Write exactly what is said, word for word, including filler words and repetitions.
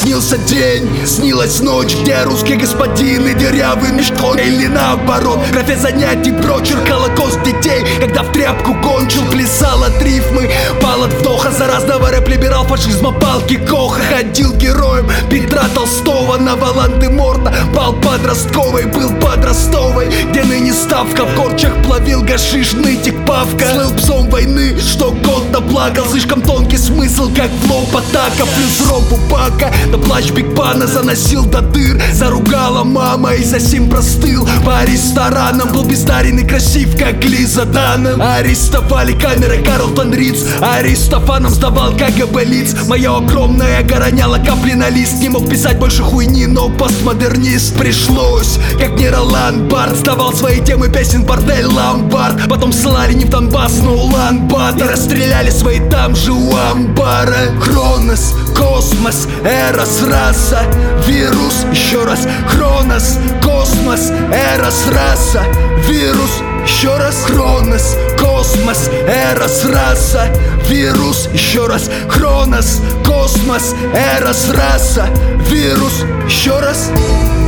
снился день, снилась ночь, где русский господин и дырявый мешком. Или наоборот, графе занятий прочерк Холокост детей, когда в тряпку кончил, плясал от рифмы, пал от вдоха заразного рэп-либерал фашизма палки Коха. Ходил героем Петра Толстого на Волан-де-Морта, пал подростковый, был под Ростовой, где ныне ставка, в корчах плавил гашиш нытик Павка. Слыл псом войны, что год доплакал, слишком тонкий смысл, как в лоб атака. Плюс рок Пупака, да плащ Биг Бана заносил до дыр, заругала мама и за сим простыл. По ресторанам был бездарен и красив, как Лиза Даном. Арестовали камерой Карлтон Ридс, Аристофаном сдавал КГБ лиц. Моя огромная гора роняла капли на лист, не мог писать больше хуйни, но постмодернист. Пришлось, как не Ролан Барт, сдавал свои темы песен бордель Ломбард. Потом слали не в Донбасс, но Улан-Батор, и расстреляли свои там же у амбара. Хронос, космос, эрос, раса, вирус, еще раз. Хронос, космос, эрос, раса, вирус, еще раз. Хронос, космос, эрос, раса, вирус, еще раз. Хронос, космос, эрос, раса, вирус, еще раз.